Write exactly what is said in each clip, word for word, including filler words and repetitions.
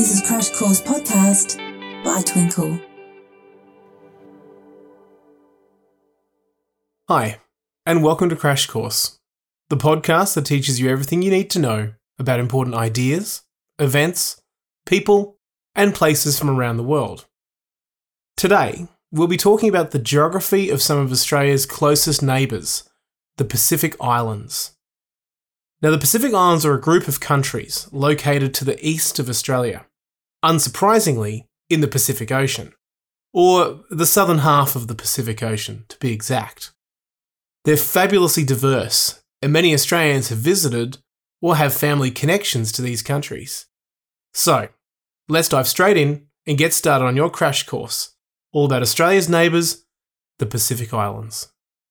This is Crash Course Podcast by Twinkle. Hi, and welcome to Crash Course, the podcast that teaches you everything you need to know about important ideas, events, people, and places from around the world. Today, we'll be talking about the geography of some of Australia's closest neighbours, the Pacific Islands. Now, the Pacific Islands are a group of countries located to the east of Australia, unsurprisingly, in the Pacific Ocean, or the southern half of the Pacific Ocean, to be exact. They're fabulously diverse, and many Australians have visited or have family connections to these countries. So, let's dive straight in and get started on your crash course, all about Australia's neighbours, the Pacific Islands.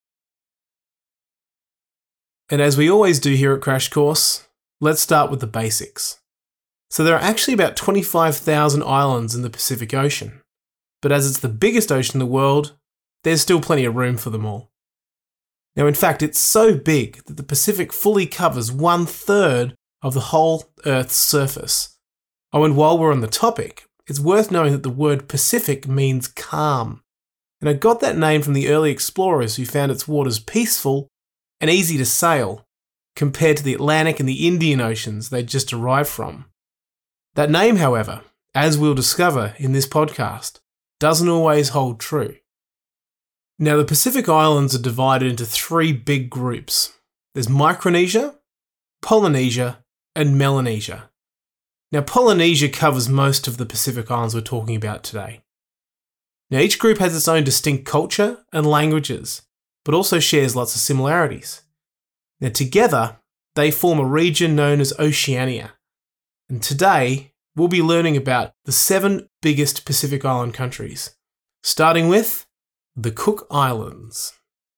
And as we always do here at Crash Course, let's start with the basics. So there are actually about twenty-five thousand islands in the Pacific Ocean, but as it's the biggest ocean in the world, there's still plenty of room for them all. Now, in fact, it's so big that the Pacific fully covers one third of the whole Earth's surface. Oh, and while we're on the topic, it's worth knowing that the word Pacific means calm, and it got that name from the early explorers who found its waters peaceful and easy to sail, compared to the Atlantic and the Indian Oceans they'd just arrived from. That name, however, as we'll discover in this podcast, doesn't always hold true. Now, the Pacific Islands are divided into three big groups. There's Micronesia, Polynesia, and Melanesia. Now, Polynesia covers most of the Pacific Islands we're talking about today. Now, each group has its own distinct culture and languages, but also shares lots of similarities. Now, together, they form a region known as Oceania. And today, we'll be learning about the seven biggest Pacific Island countries, starting with the Cook Islands.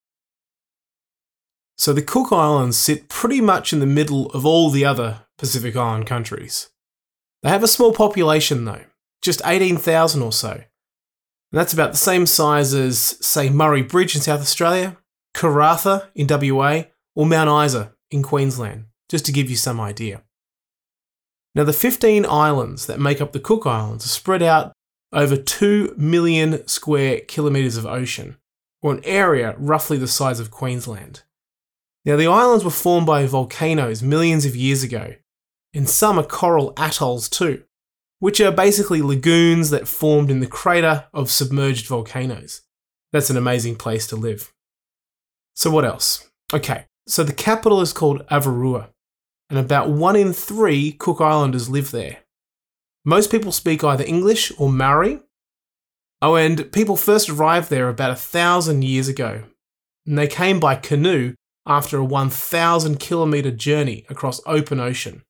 So the Cook Islands sit pretty much in the middle of all the other Pacific Island countries. They have a small population though, just eighteen thousand or so. And that's about the same size as, say, Murray Bridge in South Australia, Karratha in W A, or Mount Isa in Queensland, just to give you some idea. Now, the fifteen islands that make up the Cook Islands are spread out over two million square kilometres of ocean, or an area roughly the size of Queensland. Now, the islands were formed by volcanoes millions of years ago, and some are coral atolls too, which are basically lagoons that formed in the crater of submerged volcanoes. That's an amazing place to live. So what else? Okay, so the capital is called Avarua, and about one in three Cook Islanders live there. Most people speak either English or Maori. Oh, and people first arrived there about a thousand years ago, and they came by canoe after a one thousand kilometre journey across open ocean.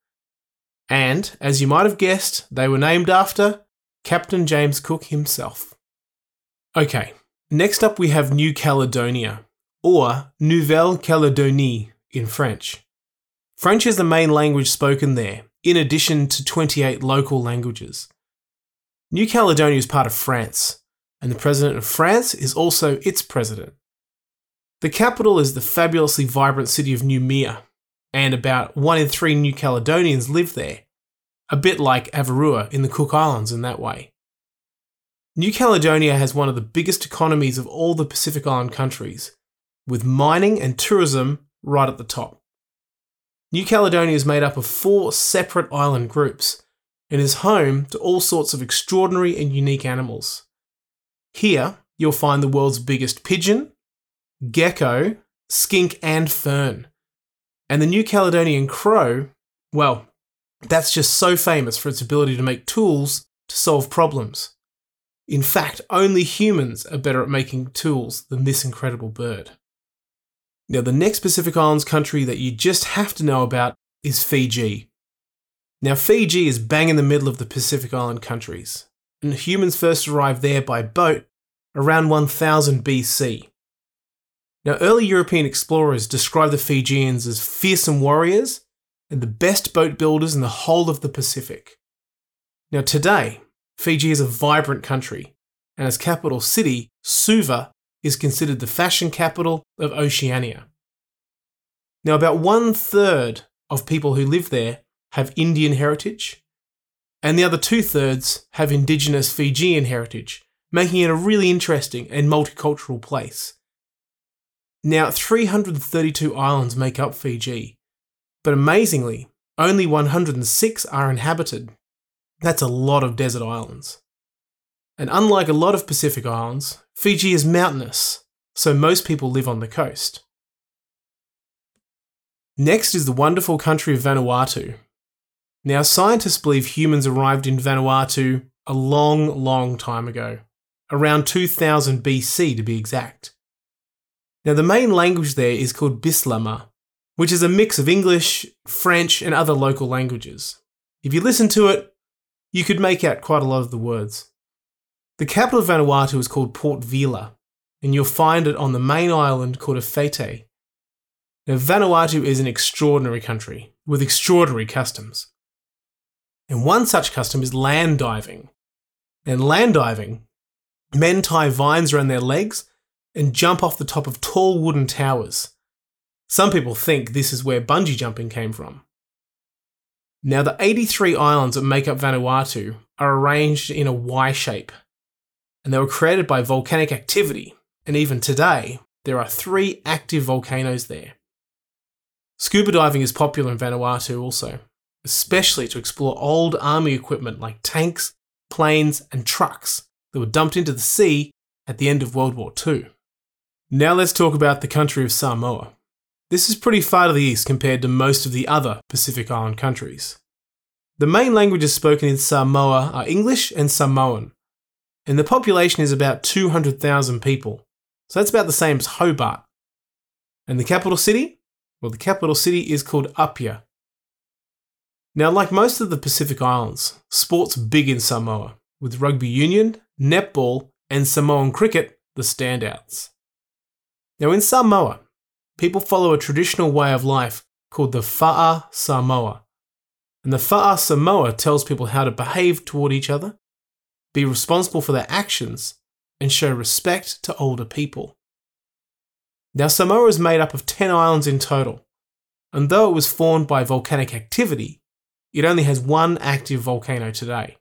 And, as you might have guessed, they were named after Captain James Cook himself. Okay, next up we have New Caledonia, or Nouvelle-Calédonie in French. French is the main language spoken there, in addition to twenty-eight local languages. New Caledonia is part of France, and the President of France is also its president. The capital is the fabulously vibrant city of Noumea, and about one in three New Caledonians live there, a bit like Avarua in the Cook Islands in that way. New Caledonia has one of the biggest economies of all the Pacific Island countries, with mining and tourism right at the top. New Caledonia is made up of four separate island groups and is home to all sorts of extraordinary and unique animals. Here, you'll find the world's biggest pigeon, gecko, skink and fern. And the New Caledonian crow, well, that's just so famous for its ability to make tools to solve problems. In fact, only humans are better at making tools than this incredible bird. Now, the next Pacific Islands country that you just have to know about is Fiji. Now, Fiji is bang in the middle of the Pacific Island countries, and humans first arrived there by boat around one thousand B C. Now, early European explorers described the Fijians as fearsome warriors and the best boat builders in the whole of the Pacific. Now, today, Fiji is a vibrant country, and its capital city, Suva, is considered the fashion capital of Oceania. Now, about one third of people who live there have Indian heritage, and the other two-thirds have indigenous Fijian heritage, making it a really interesting and multicultural place. Now, three hundred thirty-two islands make up Fiji, but amazingly, only one hundred six are inhabited. That's a lot of desert islands. And unlike a lot of Pacific islands, Fiji is mountainous, so most people live on the coast. Next is the wonderful country of Vanuatu. Now, scientists believe humans arrived in Vanuatu a long, long time ago, around two thousand B C to be exact. Now, the main language there is called Bislama, which is a mix of English, French, and other local languages. If you listen to it, you could make out quite a lot of the words. The capital of Vanuatu is called Port Vila, and you'll find it on the main island called Awhete. Now, Vanuatu is an extraordinary country, with extraordinary customs. And one such custom is land diving. And land diving, men tie vines around their legs and jump off the top of tall wooden towers. Some people think this is where bungee jumping came from. Now, the eighty-three islands that make up Vanuatu are arranged in a Y shape, and they were created by volcanic activity, and even today, there are three active volcanoes there. Scuba diving is popular in Vanuatu also, especially to explore old army equipment like tanks, planes, and trucks that were dumped into the sea at the end of World War Two. Now let's talk about the country of Samoa. This is pretty far to the east compared to most of the other Pacific Island countries. The main languages spoken in Samoa are English and Samoan, and the population is about two hundred thousand people, so that's about the same as Hobart. And the capital city? Well, the capital city is called Apia. Now, like most of the Pacific Islands, sport's big in Samoa, with rugby union, netball, and Samoan cricket the standouts. Now, in Samoa, people follow a traditional way of life called the Fa'a Samoa. And the Fa'a Samoa tells people how to behave toward each other, be responsible for their actions, and show respect to older people. Now, Samoa is made up of ten islands in total, and though it was formed by volcanic activity, it only has one active volcano today.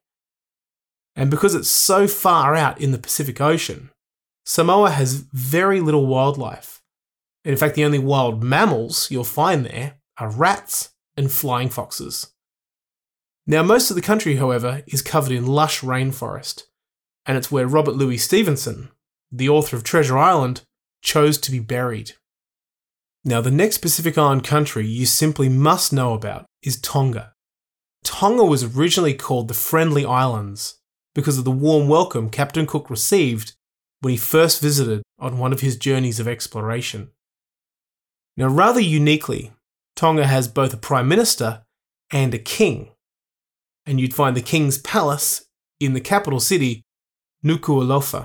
And because it's so far out in the Pacific Ocean, Samoa has very little wildlife. In fact, the only wild mammals you'll find there are rats and flying foxes. Now, most of the country, however, is covered in lush rainforest, and it's where Robert Louis Stevenson, the author of Treasure Island, chose to be buried. Now, the next Pacific Island country you simply must know about is Tonga. Tonga was originally called the Friendly Islands because of the warm welcome Captain Cook received when he first visited on one of his journeys of exploration. Now, rather uniquely, Tonga has both a Prime Minister and a King, and you'd find the King's Palace in the capital city, Nuku'alofa.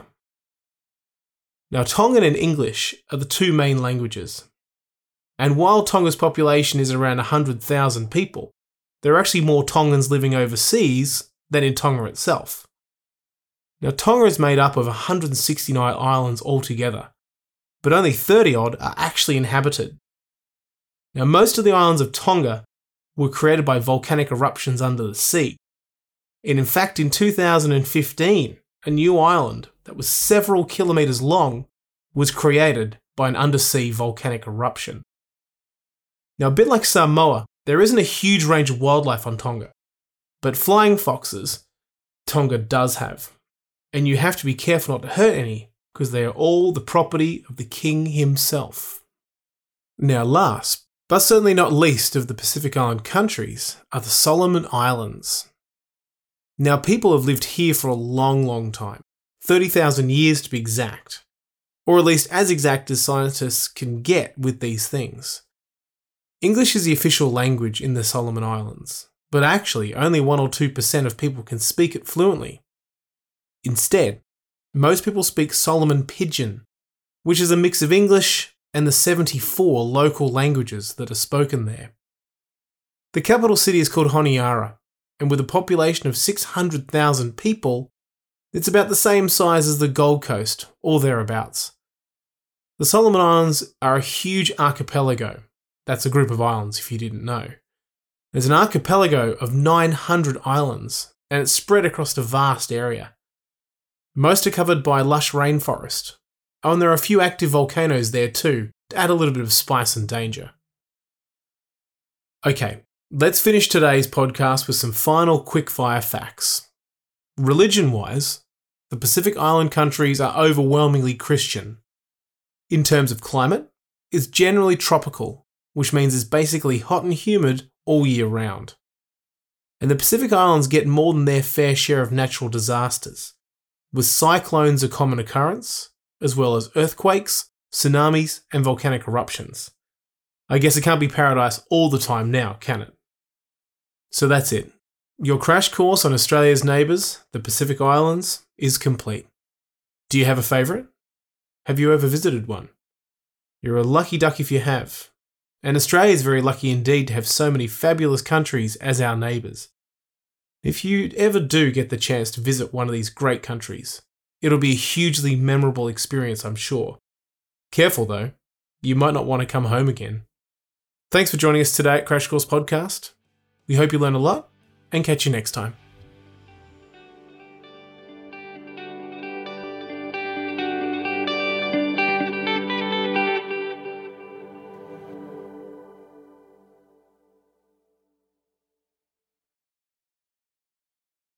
Now, Tongan and English are the two main languages, and while Tonga's population is around one hundred thousand people, there are actually more Tongans living overseas than in Tonga itself. Now, Tonga is made up of one hundred sixty-nine islands altogether, but only thirty odd are actually inhabited. Now, most of the islands of Tonga were created by volcanic eruptions under the sea. And in fact, in two thousand fifteen, a new island that was several kilometres long was created by an undersea volcanic eruption. Now, a bit like Samoa, there isn't a huge range of wildlife on Tonga, but flying foxes Tonga does have, and you have to be careful not to hurt any because they are all the property of the king himself. Now, last, but certainly not least of the Pacific Island countries are the Solomon Islands. Now, people have lived here for a long, long time, thirty thousand years to be exact, or at least as exact as scientists can get with these things. English is the official language in the Solomon Islands, but actually only one or two percent of people can speak it fluently. Instead, most people speak Solomon Pidgin, which is a mix of English and the seventy-four local languages that are spoken there. The capital city is called Honiara, and with a population of six hundred thousand people, it's about the same size as the Gold Coast, or thereabouts. The Solomon Islands are a huge archipelago. That's a group of islands, if you didn't know. There's an archipelago of nine hundred islands and it's spread across a vast area. Most are covered by lush rainforest. Oh, and there are a few active volcanoes there too, to add a little bit of spice and danger. Okay, let's finish today's podcast with some final quickfire facts. Religion-wise, the Pacific Island countries are overwhelmingly Christian. In terms of climate, it's generally tropical, which means it's basically hot and humid all year round. And the Pacific Islands get more than their fair share of natural disasters, with cyclones a common occurrence, as well as earthquakes, tsunamis, and volcanic eruptions. I guess it can't be paradise all the time now, can it? So that's it. Your crash course on Australia's neighbours, the Pacific Islands, is complete. Do you have a favourite? Have you ever visited one? You're a lucky duck if you have. And Australia is very lucky indeed to have so many fabulous countries as our neighbours. If you ever do get the chance to visit one of these great countries, it'll be a hugely memorable experience, I'm sure. Careful though, you might not want to come home again. Thanks for joining us today at Crash Course Podcast. We hope you learn a lot, and catch you next time.